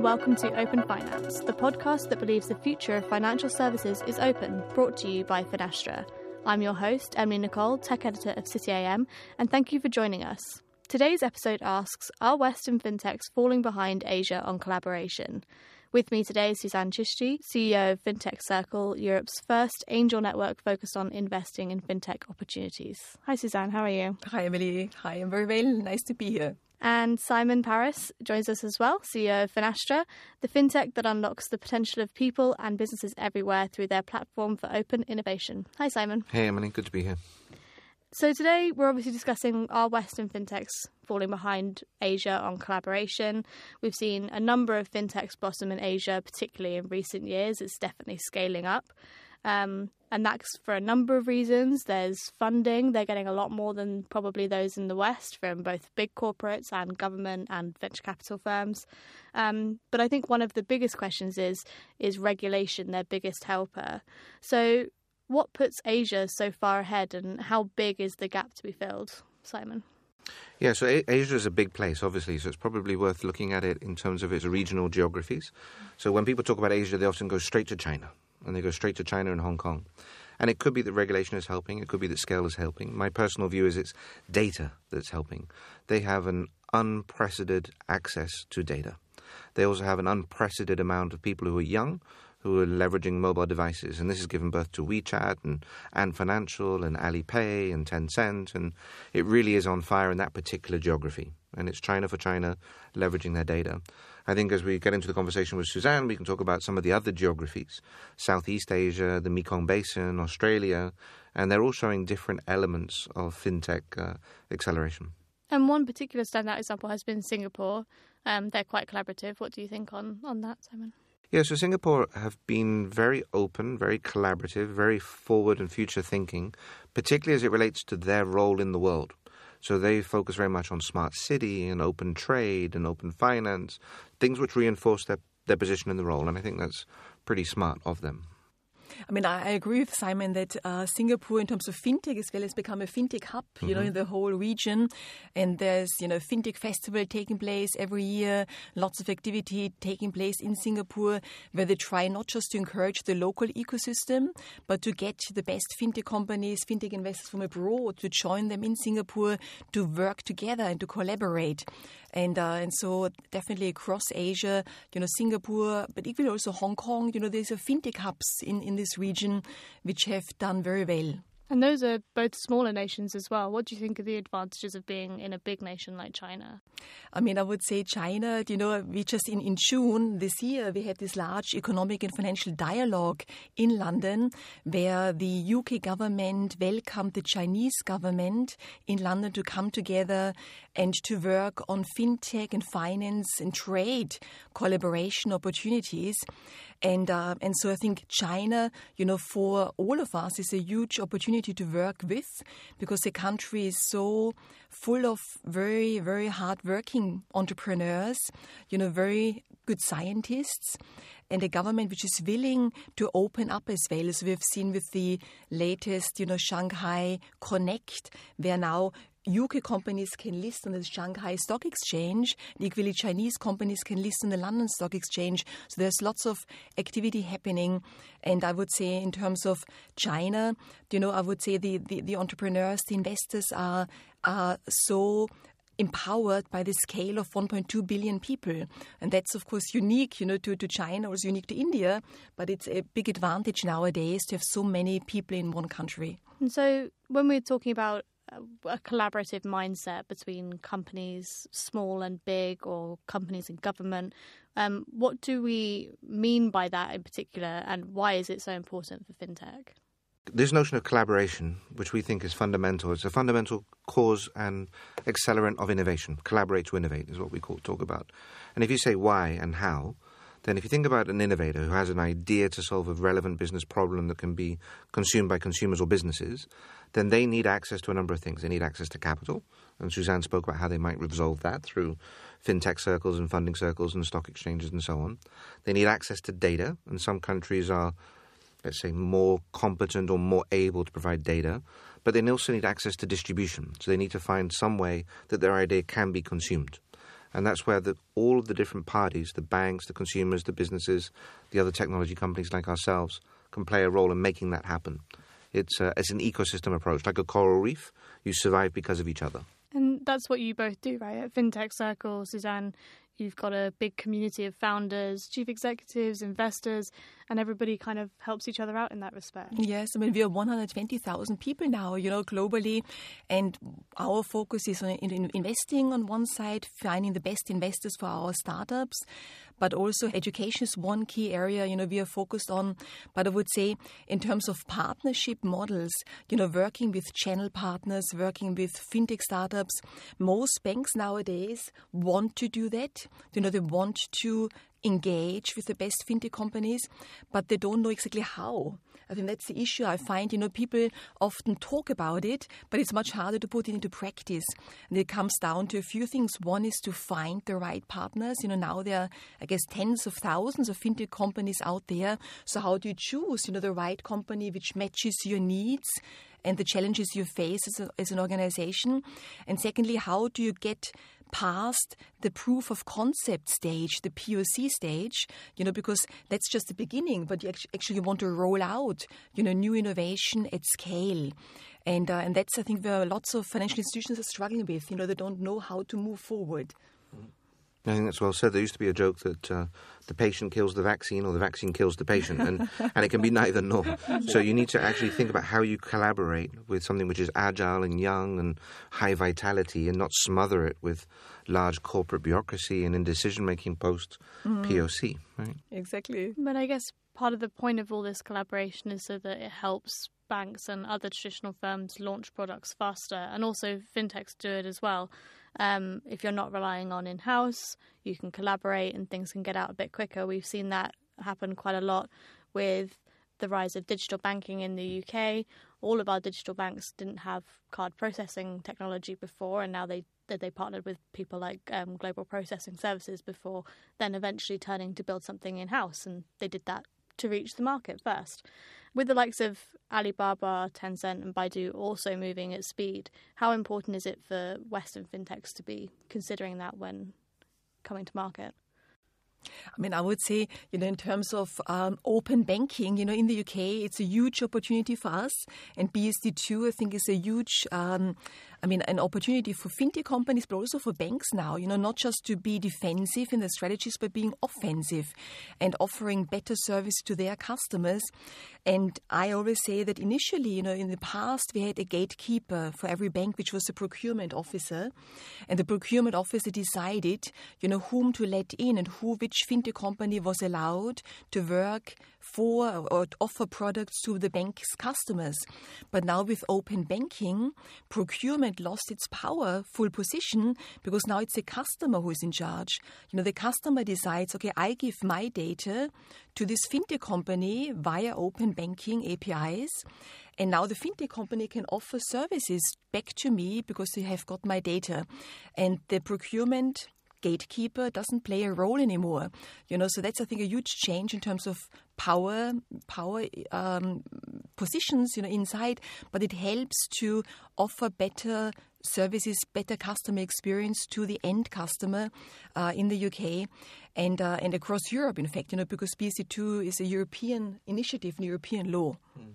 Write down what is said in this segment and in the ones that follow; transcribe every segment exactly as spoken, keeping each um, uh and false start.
welcome to Open Finance, the podcast that believes the future of financial services is open, brought to you by Finastra. I'm your host, Emily Nicole, tech editor of City A M, and thank you for joining us. Today's episode asks, are Western fintechs falling behind Asia on collaboration? With me today is Suzanne Chishti, C E O of Fintech Circle, Europe's first angel network focused on investing in fintech opportunities. Hi Suzanne, how are you? Hi Emily, hi, I'm very well, nice to be here. And Simon Paris joins us as well, C E O of Finastra, the fintech that unlocks the potential of people and businesses everywhere through their platform for open innovation. Hi Simon. Hey Emily, good to be here. So today we're obviously discussing are Western fintechs falling behind Asia on collaboration. We've seen a number of fintechs blossom in Asia, particularly in recent years. It's definitely scaling up. Um, and that's for a number of reasons. There's funding. They're getting a lot more than probably those in the West from both big corporates and government and venture capital firms. Um, but I think one of the biggest questions is, is regulation their biggest helper? So what puts Asia so far ahead and how big is the gap to be filled? Simon? Yeah, so A- Asia is a big place, obviously, so it's probably worth looking at it in terms of its regional geographies. So when people talk about Asia, they often go straight to China, and they go straight to China and Hong Kong. And it could be that regulation is helping, it could be that scale is helping. My personal view is it's data that's helping. They have an unprecedented access to data. They also have an unprecedented amount of people who are young, who are leveraging mobile devices. And this has given birth to WeChat and Ant Financial and Alipay and Tencent. And it really is on fire in that particular geography. And it's China for China leveraging their data. I think as we get into the conversation with Suzanne, we can talk about some of the other geographies. Southeast Asia, the Mekong Basin, Australia. And they're all showing different elements of fintech uh, acceleration. And one particular standout example has been Singapore. Um, they're quite collaborative. What do you think on, on that, Simon? Yeah, so Singapore have been very open, very collaborative, very forward and future thinking, particularly as it relates to their role in the world. So they focus very much on smart city and open trade and open finance, things which reinforce their, their position in the role. And I think that's pretty smart of them. I mean, I agree with Simon that uh, Singapore, in terms of fintech as well, has become a fintech hub, you mm-hmm. know, in the whole region. And there's, you know, fintech festival taking place every year, lots of activity taking place in Singapore, where they try not just to encourage the local ecosystem, but to get the best fintech companies, fintech investors from abroad to join them in Singapore, to work together and to collaborate. And uh, and so definitely across Asia, you know, Singapore, but even also Hong Kong, you know, there's a fintech hubs in, in this region which have done very well. And those are both smaller nations as well. What do you think are the advantages of being in a big nation like China? I mean, I would say China, you know, we just in, in June this year, we had this large economic and financial dialogue in London where the U K government welcomed the Chinese government in London to come together and to work on fintech and finance and trade collaboration opportunities. And uh, and so I think China, you know, for all of us is a huge opportunity to work with because the country is so full of very, very hard-working entrepreneurs, you know, very good scientists, and a government which is willing to open up as well. As we've seen with the latest, you know, Shanghai Connect, where now U K companies can list on the Shanghai Stock Exchange, and equally Chinese companies can list on the London Stock Exchange. So there's lots of activity happening. And I would say in terms of China, you know, I would say the, the, the entrepreneurs, the investors are, are so empowered by the scale of one point two billion people. And that's, of course, unique, you know, to, to China, or it's unique to India. But it's a big advantage nowadays to have so many people in one country. And so when we're talking about a collaborative mindset between companies, small and big, or companies and government, um, what do we mean by that in particular, and why is it so important for fintech? This notion of collaboration, which we think is fundamental, it's a fundamental cause and accelerant of innovation. Collaborate to innovate is what we call, talk about. And if you say why and how, then if you think about an innovator who has an idea to solve a relevant business problem that can be consumed by consumers or businesses, then they need access to a number of things. They need access to capital, and Suzanne spoke about how they might resolve that through fintech circles and funding circles and stock exchanges and so on. They need access to data, and some countries are, let's say, more competent or more able to provide data, but they also need access to distribution. So they need to find some way that their idea can be consumed. And that's where the, all of the different parties, the banks, the consumers, the businesses, the other technology companies like ourselves, can play a role in making that happen. It's, uh, it's an ecosystem approach. Like a coral reef, you survive because of each other. And that's what you both do, right? At FinTech Circle, Suzanne, you've got a big community of founders, chief executives, investors, and everybody kind of helps each other out in that respect. Yes, I mean, we are one hundred twenty thousand people now, you know, globally. And our focus is on in, in investing on one side, finding the best investors for our startups. But also education is one key area, you know, we are focused on. But I would say in terms of partnership models, you know, working with channel partners, working with fintech startups, most banks nowadays want to do that. You know, they want to engage with the best fintech companies, but they don't know exactly how. I think that's the issue. I find, you know, people often talk about it, but it's much harder to put it into practice. And it comes down to a few things. One is to find the right partners. You know, now there are, I guess, tens of thousands of fintech companies out there. So how do you choose, you know, the right company which matches your needs and the challenges you face as, a, as an organization? And secondly, how do you get past the proof of concept stage, the P O C stage, you know, because that's just the beginning, but you actually want to roll out, you know, new innovation at scale. And uh, and that's, I think, where lots of financial institutions are struggling with. You know, they don't know how to move forward. I think that's well said. There used to be a joke that uh, the patient kills the vaccine or the vaccine kills the patient, and, and it can be neither nor. So you need to actually think about how you collaborate with something which is agile and young and high vitality, and not smother it with large corporate bureaucracy and in decision-making post-P O C. Mm. Right? Exactly. But I guess part of the point of all this collaboration is so that it helps banks and other traditional firms launch products faster, and also fintechs do it as well. Um, if you're not relying on in-house, you can collaborate and things can get out a bit quicker. We've seen that happen quite a lot with the rise of digital banking in the U K. All of our digital banks didn't have card processing technology before, and now they they partnered with people like um, Global Processing Services before, then eventually turning to build something in-house, and they did that to reach the market first. With the likes of Alibaba, Tencent and Baidu also moving at speed, how important is it for Western fintechs to be considering that when coming to market? I mean, I would say, you know, in terms of um, open banking, you know, in the U K, it's a huge opportunity for us. And B S D two, I think, is a huge, um, I mean, an opportunity for fintech companies, but also for banks now, you know, not just to be defensive in their strategies, but being offensive and offering better service to their customers. And I always say that initially, you know, in the past, we had a gatekeeper for every bank, which was a procurement officer. And the procurement officer decided, you know, whom to let in and who, which fintech company was allowed to work for or offer products to the bank's customers. But now with open banking, procurement lost its powerful position because now it's the customer who is in charge. You know, the customer decides, okay, I give my data to this fintech company via open banking A P Is. And now the fintech company can offer services back to me because they have got my data. And the procurement gatekeeper doesn't play a role anymore, you know. So that's, I think, a huge change in terms of power, power um, positions, you know, inside. But it helps to offer better services, better customer experience to the end customer uh, in the U K and uh, and across Europe, in fact, you know, because B S D two is a European initiative, European law. Mm.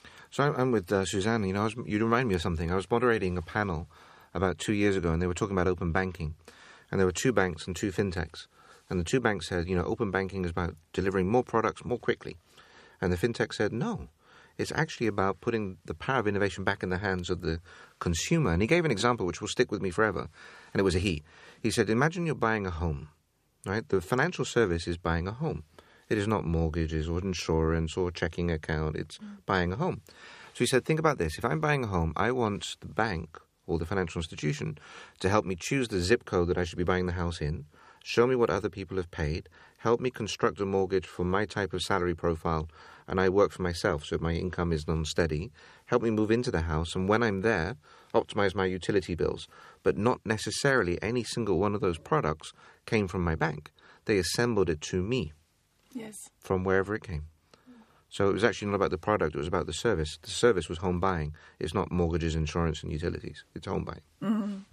So I'm with uh, Suzanne. You know, I was, you remind me of something. I was moderating a panel about two years ago, and they were talking about open banking. And there were two banks and two fintechs. And the two banks said, you know, open banking is about delivering more products more quickly. And the fintech said, no, it's actually about putting the power of innovation back in the hands of the consumer. And he gave an example which will stick with me forever. And it was a he. He said, imagine you're buying a home, right? The financial service is buying a home. It is not mortgages or insurance or checking account. It's mm. buying a home. So he said, think about this. If I'm buying a home, I want the bank or the financial institution to help me choose the zip code that I should be buying the house in, show me what other people have paid, help me construct a mortgage for my type of salary profile, and I work for myself, so my income is non-steady, help me move into the house, and when I'm there, optimize my utility bills. But not necessarily any single one of those products came from my bank. They assembled it to me. Yes. From wherever it came. So it was actually not about the product, it was about the service. The service was home buying. It's not mortgages, insurance and utilities. It's home buying. Mm-hmm.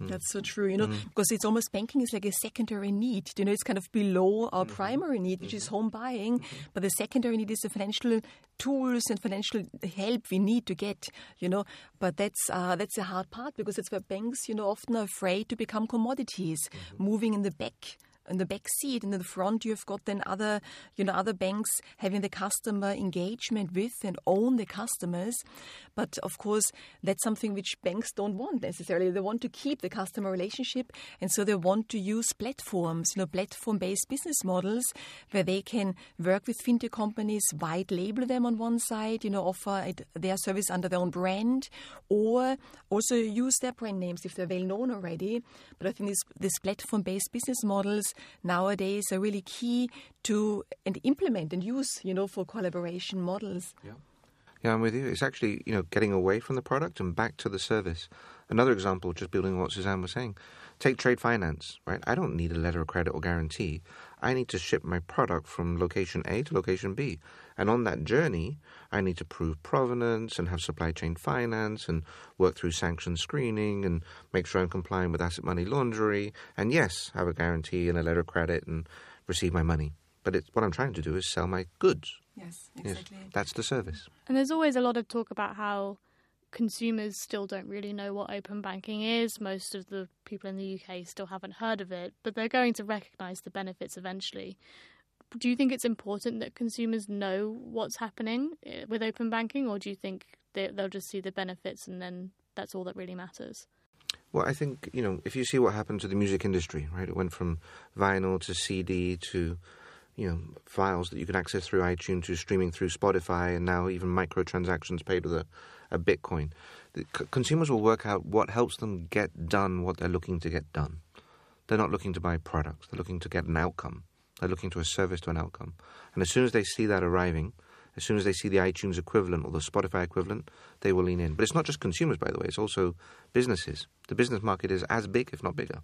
That's so true, you know, mm. because it's almost banking is like a secondary need. You know, it's kind of below our mm-hmm. primary need, which mm-hmm. is home buying. Mm-hmm. But the secondary need is the financial tools and financial help we need to get, you know. But that's uh, that's a hard part because it's where banks, you know, often are afraid to become commodities, mm-hmm. moving in the back. In the back seat, and in the front, you've got then other, you know, other banks having the customer engagement with and own the customers. But of course, that's something which banks don't want necessarily. They want to keep the customer relationship, and so they want to use platforms, you know, platform-based business models where they can work with fintech companies, white label them on one side, you know, offer it, their service under their own brand, or also use their brand names if they're well known already. But I think these this platform-based business models nowadays are really key to and implement and use, you know, for collaboration models. Yeah. Yeah, I'm with you. It's actually, you know, getting away from the product and back to the service. Another example, just building on what Suzanne was saying, take trade finance, right? I don't need a letter of credit or guarantee. I need to ship my product from location A to location B. And on that journey, I need to prove provenance and have supply chain finance and work through sanction screening and make sure I'm complying with asset money laundering. And yes, have a guarantee and a letter of credit and receive my money. But it's, what I'm trying to do is sell my goods. Yes, exactly. Yes, that's the service. And there's always a lot of talk about how consumers still don't really know what open banking is. Most of the people in the U K still haven't heard of it, but they're going to recognise the benefits eventually. Do you think it's important that consumers know what's happening with open banking, or do you think they, they'll just see the benefits and then that's all that really matters? Well, I think, you know, if you see what happened to the music industry, right? It went from vinyl to C D to, you know, files that you can access through iTunes to streaming through Spotify, and now even microtransactions paid with a, a Bitcoin. The c- consumers will work out what helps them get done what they're looking to get done. They're not looking to buy products. They're looking to get an outcome. They're looking to a service to an outcome. And as soon as they see that arriving, as soon as they see the iTunes equivalent or the Spotify equivalent, they will lean in. But it's not just consumers, by the way. It's also businesses. The business market is as big, if not bigger.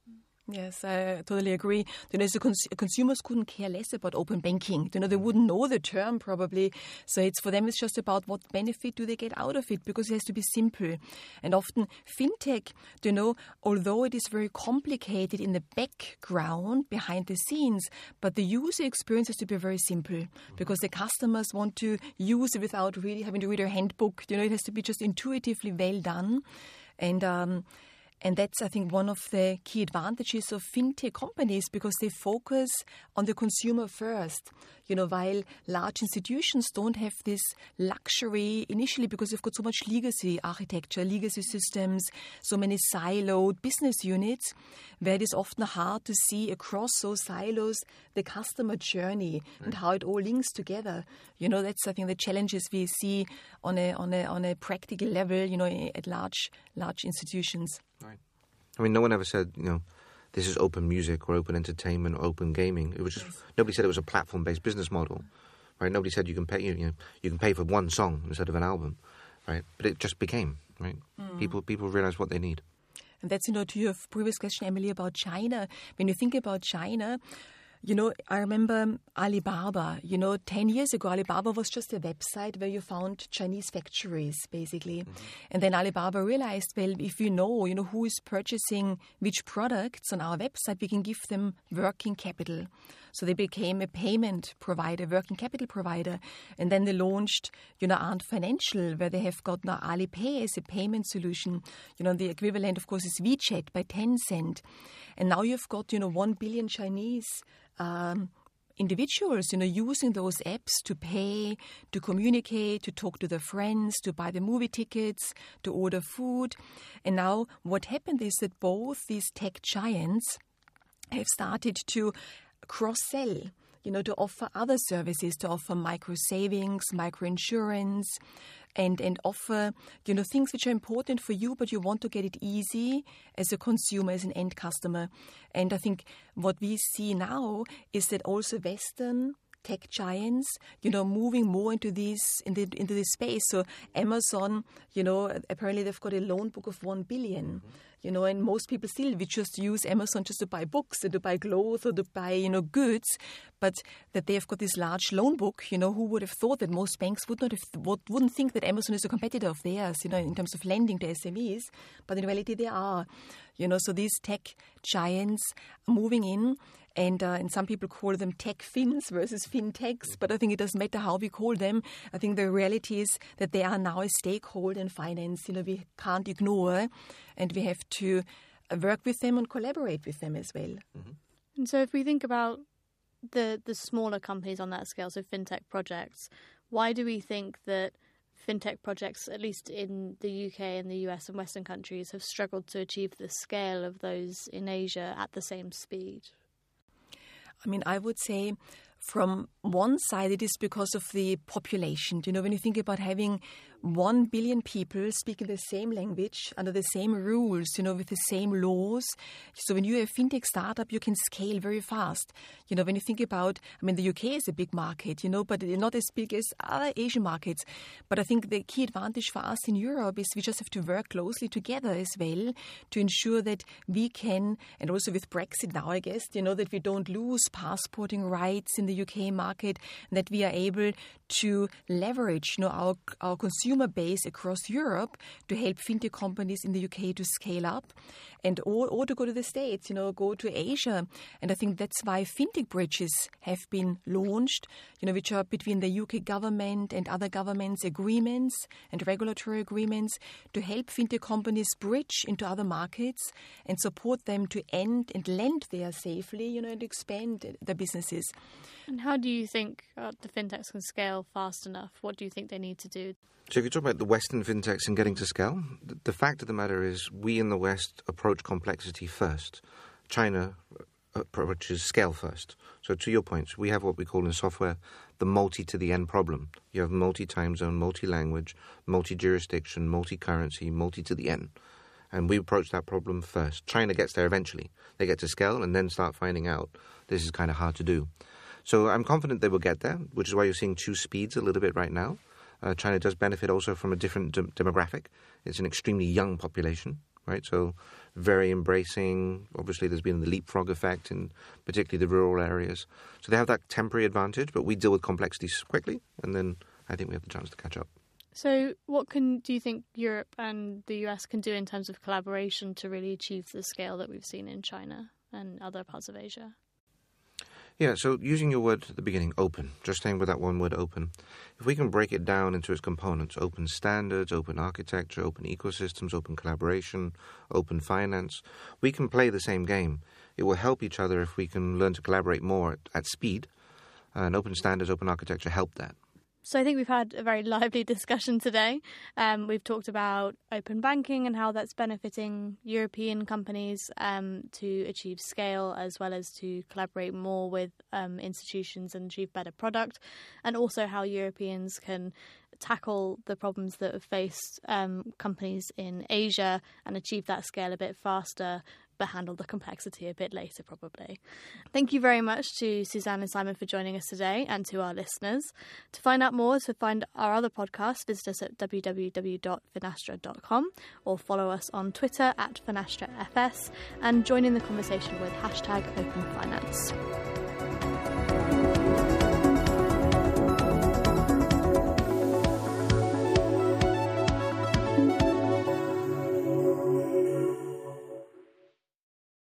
Yes, I totally agree. You know, so cons- consumers couldn't care less about open banking. You know, they wouldn't know the term probably. So it's for them, it's just about what benefit do they get out of it, because it has to be simple. And often fintech, you know, although it is very complicated in the background, behind the scenes, but the user experience has to be very simple because the customers want to use it without really having to read a handbook. You know, it has to be just intuitively well done. And, um, And that's, I think, one of the key advantages of fintech companies, because they focus on the consumer first. You know, while large institutions don't have this luxury initially because they've got so much legacy architecture, legacy systems, so many siloed business units, where it is often hard to see across those silos the customer journey right. and how it all links together. You know, that's, I think, the challenges we see on a on a on a practical level, you know, at large large institutions. Right. I mean, no one ever said, you know, this is open music or open entertainment or open gaming. It was just, yes. Nobody said it was a platform-based business model, right? Nobody said you can pay you, you know you can pay for one song instead of an album, right? But it just became, right? Mm. People people realize what they need. And that's, you know, to your previous question, Emily, about China. When you think about China, you know, I remember Alibaba. You know, ten years ago, Alibaba was just a website where you found Chinese factories, basically. Mm-hmm. And then Alibaba realized, well, if we know, you know, who is purchasing which products on our website, we can give them working capital. So they became a payment provider, working capital provider. And then they launched, you know, Ant Financial, where they have got now Alipay as a payment solution. You know, the equivalent, of course, is WeChat by Tencent. And now you've got, you know, one billion Chinese um, individuals, you know, using those apps to pay, to communicate, to talk to their friends, to buy the movie tickets, to order food. And now what happened is that both these tech giants have started to cross-sell, you know, to offer other services, to offer micro savings, micro insurance, and, and offer, you know, things which are important for you, but you want to get it easy as a consumer, as an end customer. And I think what we see now is that also Western tech giants, you know, moving more into this in the, into this space. So Amazon, you know, apparently they've got a loan book of one billion. Mm-hmm. You know, and most people still, we just use Amazon just to buy books and to buy clothes or to buy, you know, goods. But that they've got this large loan book, you know, who would have thought that most banks would not have, would, wouldn't think that Amazon is a competitor of theirs, you know, in terms of lending to S M Es. But in reality, they are. You know, so these tech giants are moving in. And, uh, and some people call them tech fins versus fintechs, but I think it doesn't matter how we call them. I think the reality is that they are now a stakeholder in finance. You know, we can't ignore, and we have to work with them and collaborate with them as well. Mm-hmm. And so if we think about the, the smaller companies on that scale, so fintech projects, why do we think that fintech projects, at least in the U K and the U S and Western countries, have struggled to achieve the scale of those in Asia at the same speed? I mean, I would say from one side, it is because of the population. You know, when you think about having one billion people speaking the same language, under the same rules, you know, with the same laws. So when you're a fintech startup, you can scale very fast. You know, when you think about, I mean, the U K is a big market, you know, but not as big as other Asian markets. But I think the key advantage for us in Europe is we just have to work closely together as well to ensure that we can, and also with Brexit now, I guess, you know, that we don't lose passporting rights in the U K market, and that we are able to leverage, you know, our, our consumer base across Europe to help fintech companies in the U K to scale up, and or, or to go to the States, you know, go to Asia. And I think that's why fintech bridges have been launched, you know, which are between the U K government and other governments agreements and regulatory agreements to help fintech companies bridge into other markets and support them to end and lend there safely, you know, and expand their businesses. And how do you think uh, the fintechs can scale fast enough? What do you think they need to do? So if you talk about the Western fintechs and getting to scale, the fact of the matter is we in the West approach complexity first. China approaches scale first. So to your point, we have what we call in software the multi to the end problem. You have multi-time zone, multi-language, multi-jurisdiction, multi-currency, multi to the end. And we approach that problem first. China gets there eventually. They get to scale and then start finding out this is kind of hard to do. So I'm confident they will get there, which is why you're seeing two speeds a little bit right now. Uh, China does benefit also from a different de- demographic. It's an extremely young population, right? So very embracing. Obviously, there's been the leapfrog effect in particularly the rural areas. So they have that temporary advantage, but we deal with complexities quickly, and then I think we have the chance to catch up. So what can do you think Europe and the U S can do in terms of collaboration to really achieve the scale that we've seen in China and other parts of Asia? Yeah, so using your word at the beginning, open, just staying with that one word, open. If we can break it down into its components, open standards, open architecture, open ecosystems, open collaboration, open finance, we can play the same game. It will help each other if we can learn to collaborate more at, at speed, and open standards, open architecture help that. So I think we've had a very lively discussion today. Um, we've talked about open banking and how that's benefiting European companies um, to achieve scale, as well as to collaborate more with um, institutions and achieve better product, and also how Europeans can tackle the problems that have faced um, companies in Asia and achieve that scale a bit faster, but handle the complexity a bit later, probably. Thank you very much to Suzanne and Simon for joining us today, and to our listeners. To find out more, to find our other podcasts, visit us at w w w dot finastra dot com or follow us on Twitter at FinastraFS and join in the conversation with hashtag Open Finance.